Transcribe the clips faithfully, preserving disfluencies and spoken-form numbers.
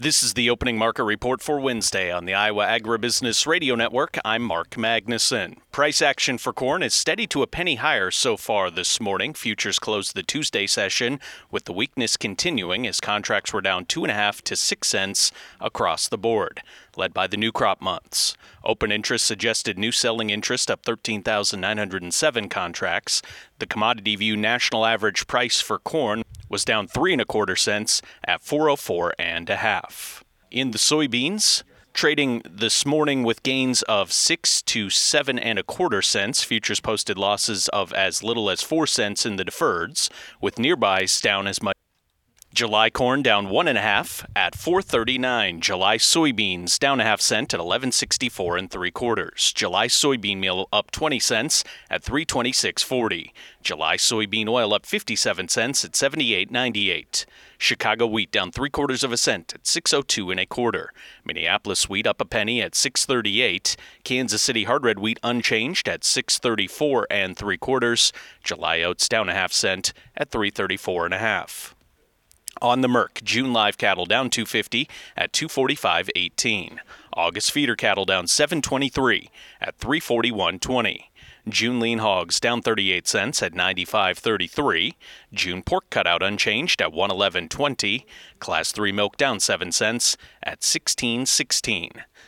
This is the opening market report for Wednesday on the Iowa Agribusiness Radio Network. I'm Mark Magnuson. Price action for corn is steady to a penny higher so far this morning. Futures closed the Tuesday session with the weakness continuing as contracts were down two and a half to six cents across the board, led by the new crop months. Open interest suggested new selling interest up thirteen thousand nine hundred seven contracts. The Commodity View national average price for corn was down three and a quarter cents at four oh four and a half. In the soybeans, trading this morning with gains of six to seven and a quarter cents. Futures posted losses of as little as four cents in the deferreds, with nearbys down as much. July corn down one and a half at four thirty-nine. July soybeans down a half cent at eleven sixty-four and three quarters. July soybean meal up twenty cents at three twenty-six forty. July soybean oil up fifty-seven cents at seventy-eight ninety-eight. Chicago wheat down three quarters of a cent at six oh two and a quarter. Minneapolis wheat up a penny at six thirty-eight. Kansas City hard red wheat unchanged at six thirty-four and three quarters. July oats down a half cent at three thirty-four and a half. On the Merc, June live cattle down two fifty at two forty-five eighteen. August feeder cattle down seven twenty-three at three forty-one twenty. June lean hogs down thirty-eight cents at ninety-five thirty-three. June pork cutout unchanged at one eleven twenty. Class three milk down seven cents at sixteen sixteen.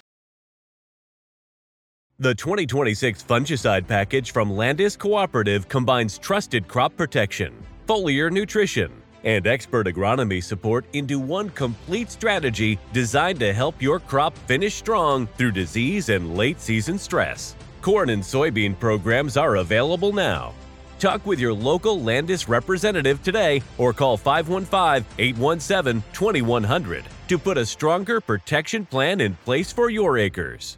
The twenty twenty-six fungicide package from Landis Cooperative combines trusted crop protection, foliar nutrition, and expert agronomy support into one complete strategy designed to help your crop finish strong through disease and late-season stress. Corn and soybean programs are available now. Talk with your local Landis representative today or call five one five, eight one seven, two one zero zero to put a stronger protection plan in place for your acres.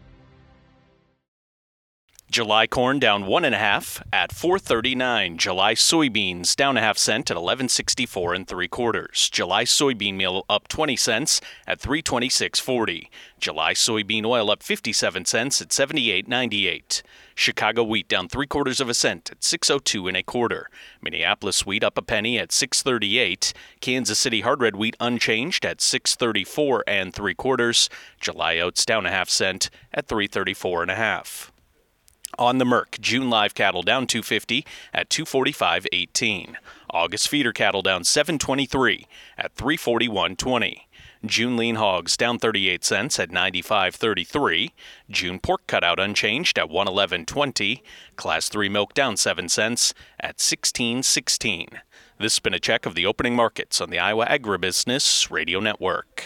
July corn down one and a half at four thirty-nine. July soybeans down a half cent at eleven sixty-four and three quarters. July soybean meal up twenty cents at three twenty-six forty. July soybean oil up fifty-seven cents at seventy-eight ninety-eight. Chicago wheat down three quarters of a cent at six oh two and a quarter. Minneapolis wheat up a penny at six thirty-eight. Kansas City hard red wheat unchanged at six thirty-four and three quarters. July oats down a half cent at three thirty-four and a half. On the Merc, June live cattle down two fifty at two forty-five eighteen. August feeder cattle down seven twenty-three at three forty-one twenty. June lean hogs down thirty-eight cents at ninety-five thirty-three. June pork cutout unchanged at one eleven twenty. Class three milk down seven cents at sixteen sixteen. This has been a check of the opening markets on the Iowa Agribusiness Radio Network.